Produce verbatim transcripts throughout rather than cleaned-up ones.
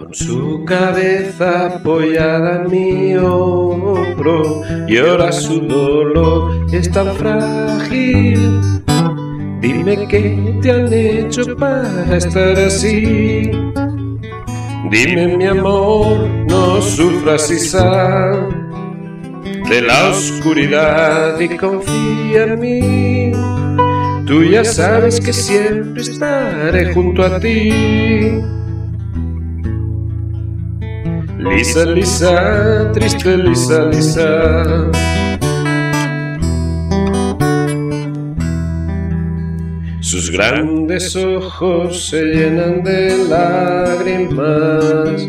Con su cabeza apoyada en mi hombro, llora su dolor, es tan frágil. Dime qué te han hecho para estar así. Dime, mi amor, no sufras y sal de la oscuridad y confía en mí. Tú ya sabes que siempre estaré junto a ti. Lisa, Lisa, triste Lisa, Lisa. Sus grandes ojos se llenan de lágrimas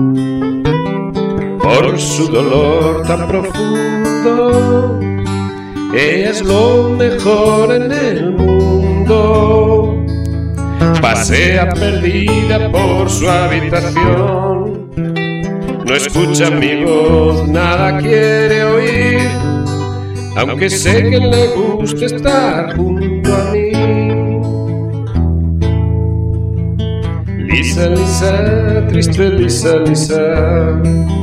por su dolor tan profundo. Ella es lo mejor en el mundo. Pasea perdida por su habitación. No escucha mi voz, nada quiere oír, aunque sé que le gusta estar junto a mí. Lisa, Lisa, triste Lisa, Lisa.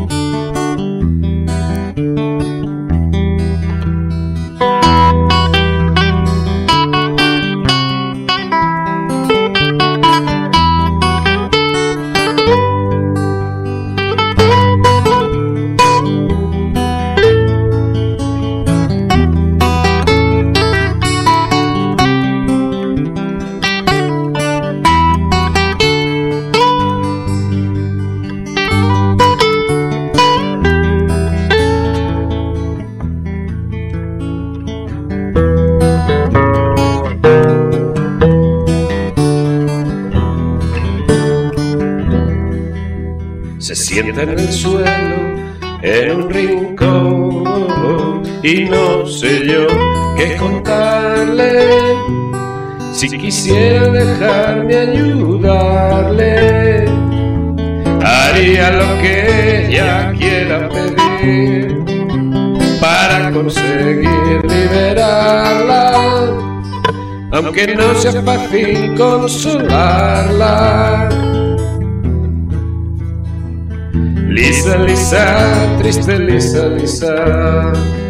Se sienta en el suelo, en un rincón, y no sé yo qué contarle. Si quisiera dejarme ayudarle, haría lo que ella quiera pedir para conseguir liberarla, aunque no sea fácil consolarla. Lisa, Lisa, triste Lisa, Lisa.